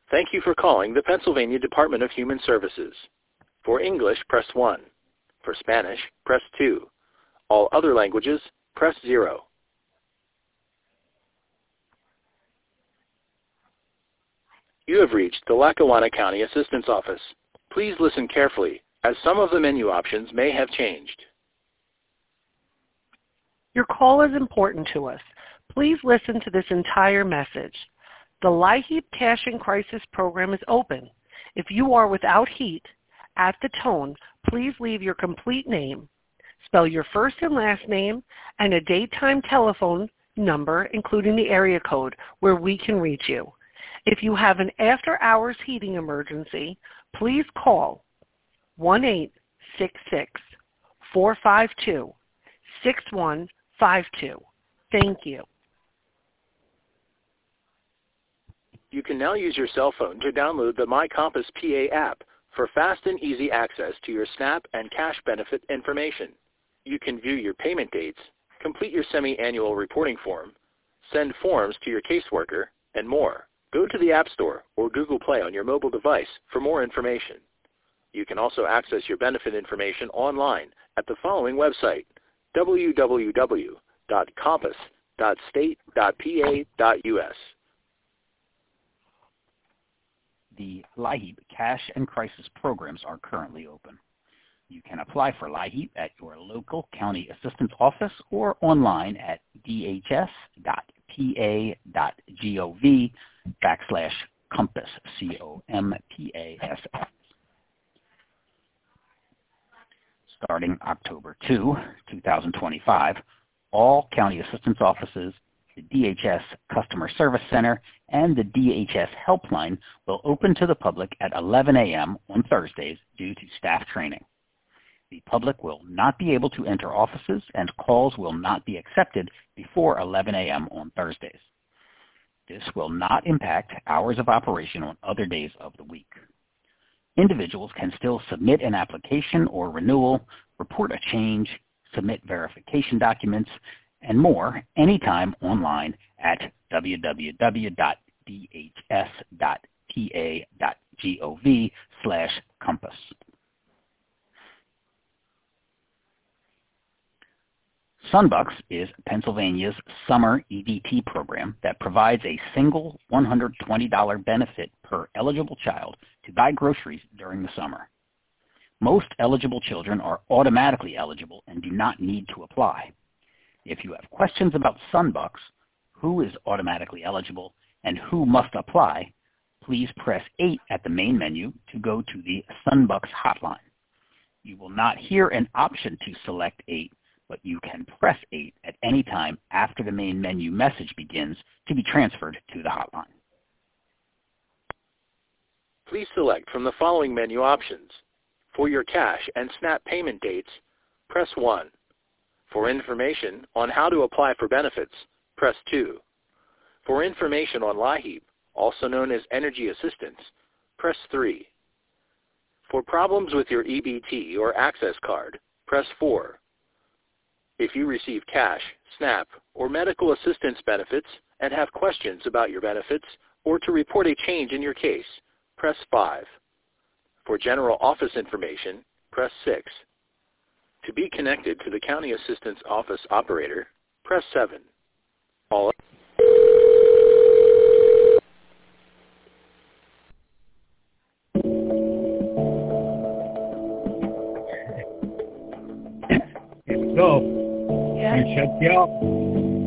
Thank you for calling the Pennsylvania Department of Human Services. For English, press 1. For Spanish, press 2. All other languages, press 0. You have reached the Lackawanna County Assistance Office. Please listen carefully, as some of the menu options may have changed. Your call is important to us. Please listen to this entire message. The LIHEAP Cash and Crisis Program is open. If you are without heat, at the tone, please leave your complete name, spell your first and last name, and a daytime telephone number, including the area code, where we can reach you. If you have an after-hours heating emergency, please call 1-866-452-6152. Thank you. You can now use your cell phone to download the My Compass PA app for fast and easy access to your SNAP and cash benefit information. You can view your payment dates, complete your semi-annual reporting form, send forms to your caseworker, and more. Go to the App Store or Google Play on your mobile device for more information. You can also access your benefit information online at the following website, www.compass.state.pa.us. The LIHEAP Cash and Crisis programs are currently open. You can apply for LIHEAP at your local county assistance office or online at dhs.pa.gov/compass, COMPASS. Starting October 2, 2025, all county assistance offices, the DHS Customer Service Center, and the DHS Helpline will open to the public at 11 a.m. on Thursdays due to staff training. The public will not be able to enter offices, and calls will not be accepted before 11 a.m. on Thursdays. This will not impact hours of operation on other days of the week. Individuals can still submit an application or renewal, report a change, submit verification documents, and more anytime online at www.dhs.pa.gov/compass. Sunbucks is Pennsylvania's summer EBT program that provides a single $120 benefit per eligible child to buy groceries during the summer. Most eligible children are automatically eligible and do not need to apply. If you have questions about Sunbucks, who is automatically eligible, and who must apply, please press 8 at the main menu to go to the Sunbucks hotline. You will not hear an option to select 8, but you can press 8 at any time after the main menu message begins to be transferred to the hotline. Please select from the following menu options. For your cash and SNAP payment dates, press 1. For information on how to apply for benefits, press 2. For information on LIHEAP, also known as Energy Assistance, press 3. For problems with your EBT or Access card, press 4. If you receive cash, SNAP, or medical assistance benefits and have questions about your benefits or to report a change in your case, press 5. For general office information, press 6. To be connected to the County Assistance Office operator, press 7. All Here we go. Yeah. You check you out.